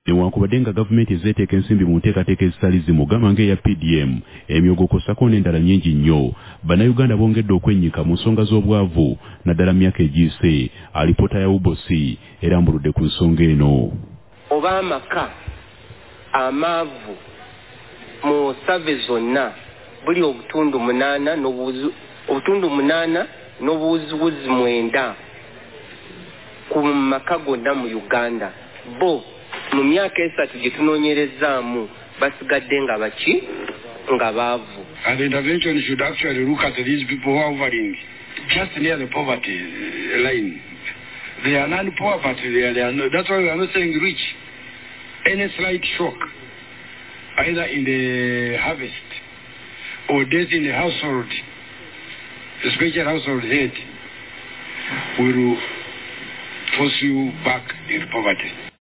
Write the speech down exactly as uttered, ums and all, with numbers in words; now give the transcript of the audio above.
newankubadde nga gavumenti ezeeteeka ensimbi mu nteekateeka ezitali zimu gamba ng'eya P D M emyogo kw'ossako n'endala nnyingi nnyo bannayuganda bongedde okwennyika mu nsonga z'obwavu naddala mu myaka egiyise. Alipoota ya Ubosi erambuludde ku nsonga eno. Oba amaka amaavu mu save zonna buli obutundu munaana n'obuwuzi obutundu munaana n'obuwuziwuzi mwenda ku maka gonna mu Uganda bo mu myaka esatu gye tunoonyerezaamu basigadde nga baki nga baavu. And the intervention should actually look at these people who are hovering just near the poverty line. They are non-poor, but they are, they are not, that's why we are not saying rich. Any slight shock, either in the harvest or death in the household, especially household head, will force you back into poverty.